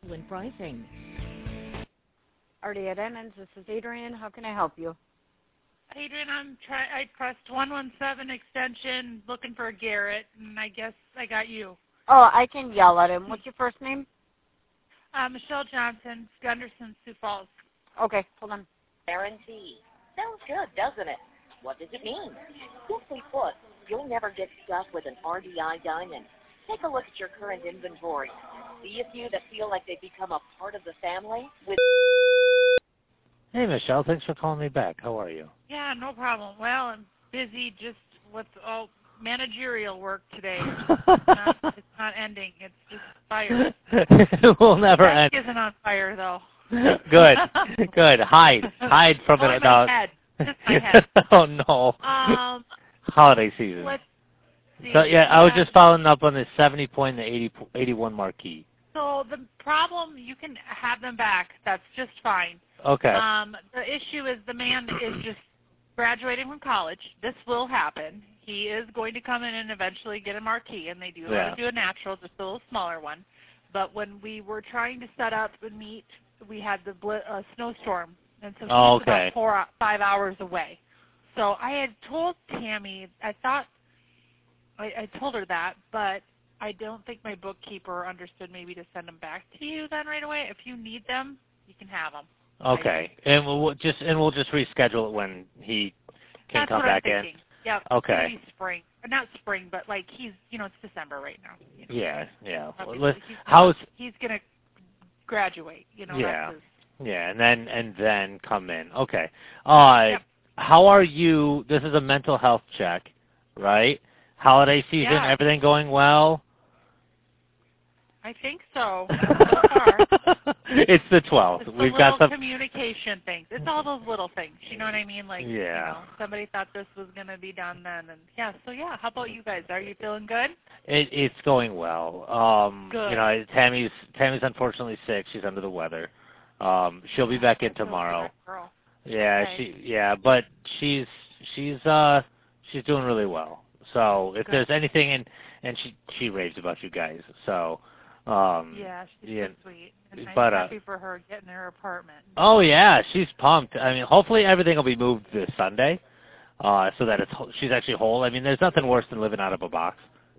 when pricing. Artie at Emmons, this is Adrian. How can I help you? Adrian, I pressed 117 extension looking for a Garrett, and I guess I got you. Oh, I can yell at him. What's your first name? Michelle Johnson, Gunderson, Sioux Falls. Okay, hold on. Guarantee. Sounds good, doesn't it? What does it mean? Simply put, you'll never get stuck with an RDI diamond. Take a look at your current inventory. See a few that feel like they've become a part of the family with... Hey, Michelle. Thanks for calling me back. How are you? Yeah, no problem. Well, I'm busy just with all managerial work today. It's not ending. It's just fire. It will never end. The desk isn't on fire, though. Good. Good. Hide from it. My head. Just my head. Oh, no. Holiday season. Let's see. So, yeah, I was just following up on the 70-point and the 81 marquee. So the problem, you can have them back. That's just fine. Okay. The issue is the man is just graduating from college. This will happen. He is going to come in and eventually get a marquee, and they do want to do a natural, just a little smaller one. But when we were trying to set up and meet, we had the snowstorm, and so she's about 5 hours away. So I had told Tammy, I thought I told her that, but I don't think my bookkeeper understood maybe to send them back to you then right away. If you need them, you can have them. Okay, and we'll just reschedule it when he can come back in. Yeah. Okay. Maybe spring, not spring, but like he's, it's December right now. Yeah. He's gonna graduate. Yeah. That's Yeah, and then come in. Okay. How are you? This is a mental health check, right? Holiday season, everything going well? I think so. So far. It's the 12th. It's We've got some communication things. It's all those little things. You know what I mean? Like, somebody thought this was going to be done then, and how about you guys? Are you feeling good? It's going well. Good. Tammy's unfortunately sick. She's under the weather. She'll be back in tomorrow. Girl. Yeah, okay. But she's doing really well. So if there's anything, and she raves about you guys. So she's so sweet. And I'm happy for her getting her apartment. Oh yeah, she's pumped. I mean, hopefully everything will be moved this Sunday, so that she's actually whole. I mean, there's nothing worse than living out of a box,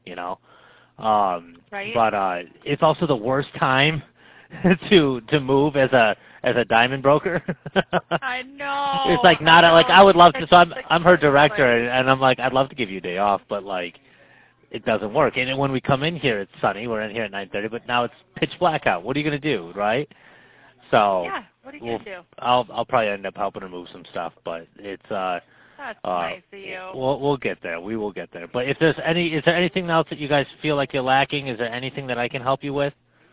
Right. But it's also the worst time to move as a diamond broker. I know. It's like I would love to. So I'm her director, and I'm like, I'd love to give you a day off, but like, it doesn't work. And when we come in here, it's sunny. We're in here at 9:30, but now it's pitch black out. What are you gonna do, right? So what are you gonna do? I'll probably end up helping her move some stuff, but it's That's nice of you. We'll get there. We will get there. But is there anything else that you guys feel like you're lacking? Is there anything that I can help you with?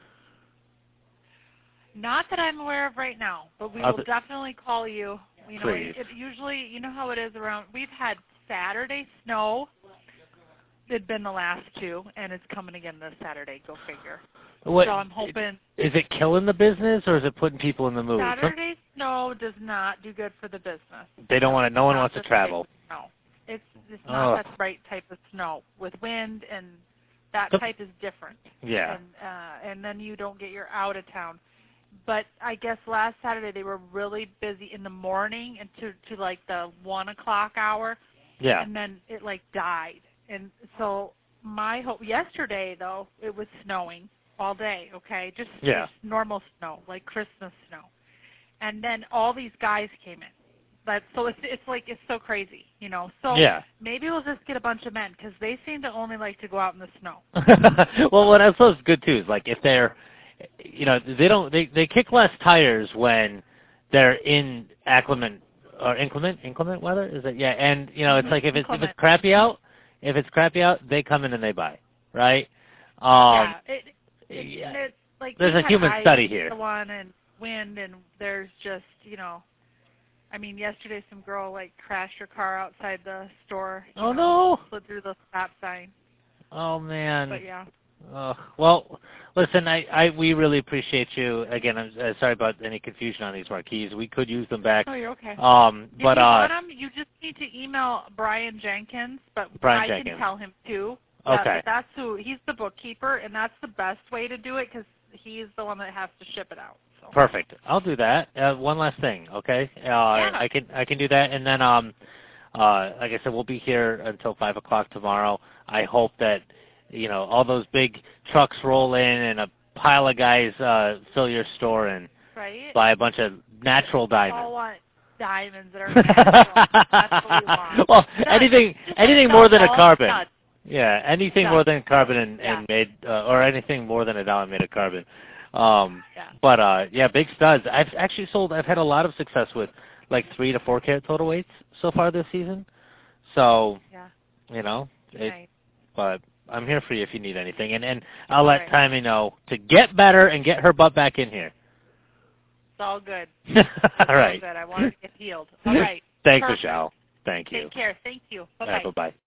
Not that I'm aware of right now, but we will definitely call you. Please. It usually, you know how it is around. We've had Saturday snow. It'd been the last two, and it's coming again this Saturday. Go figure. What, so I'm hoping. Is it killing the business, or is it putting people in the mood? Saturday snow does not do good for the business. They don't want to. No one wants to travel. No, it's not that right type of snow with wind, and that type is different. Yeah. And then you don't get your out of town. But I guess last Saturday they were really busy in the morning and to like the 1 o'clock hour. Yeah. And then it like died. And so my hope yesterday though it was snowing all day. Okay, just normal snow like Christmas snow. And then all these guys came in. So it's so crazy, So maybe we'll just get a bunch of men because they seem to only like to go out in the snow. Well, what I suppose is good too is like if they're they kick less tires when they're in inclement weather. Is it? Yeah, and it's like if it's crappy out, they come in and they buy, right? It's like there's a human study here. The one and wind, and there's just I mean, yesterday some girl like crashed her car outside the store. No! Slid through the stop sign. Oh man. But yeah. Well, listen, we really appreciate you. Again, I'm sorry about any confusion on these marquees. We could use them back. Oh, you're okay. But if you want them, you just need to email Brian Jenkins, but I can tell him too. Okay. That's he's the bookkeeper, and that's the best way to do it because he's the one that has to ship it out. So. Perfect. I'll do that. One last thing, okay? Yeah. I can do that, and then like I said, we'll be here until 5 o'clock tomorrow. I hope that all those big trucks roll in and a pile of guys fill your store and buy a bunch of natural diamonds. All want diamonds that are natural. That's what we want. Well, anything more than a carbon. Nuts. Yeah, anything more than carbon and made, or anything more than $1 made of carbon. But big studs. I've had a lot of success with like 3 to 4 karat total weights so far this season. So, but I'm here for you if you need anything, and I'll let Tammy know to get better and get her butt back in here. It's all good. All right. All good. I want her to get healed. All right. Thanks, Michelle. Thank you. Take care. Thank you. Bye-bye. All right, bye-bye.